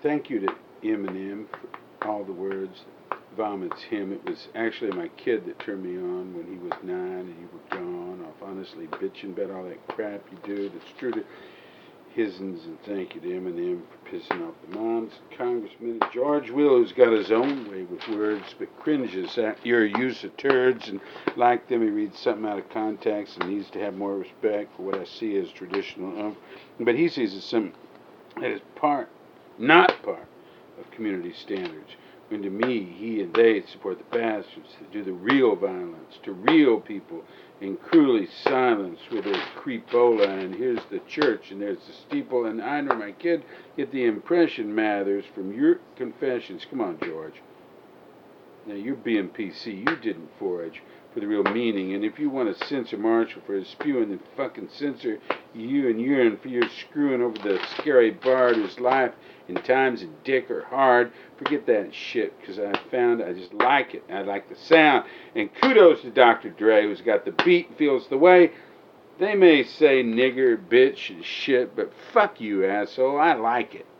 thank you to Eminem for all the words. Vomits him. It was actually my kid that turned me on when he was 9 and you were gone off honestly bitching about all that crap you do. That's true to Hisns, and thank you to Eminem for pissing off the moms. Congressman George Will, who's got his own way with words, but cringes at your use of turds and like them. He reads something out of context and needs to have more respect for what I see as traditional. But he sees it as something that is not part of community standards. When to me, he and they support the bastards that do the real violence to real people and cruelly silence with their creepola. And here's the church and there's the steeple. And I know my kid get the impression, Mathers, from your confessions. Come on, George. Now, you're being PC. You didn't forage for the real meaning. And if you want to censor Marshall for his spewing, then fucking censor you and urine for your screwing over the scary bard whose life and times and dick are hard. Forget that shit, because I found I just like it. I like the sound. And kudos to Dr. Dre, who's got the beat, feels the way. They may say nigger, bitch, and shit, but fuck you, asshole. I like it.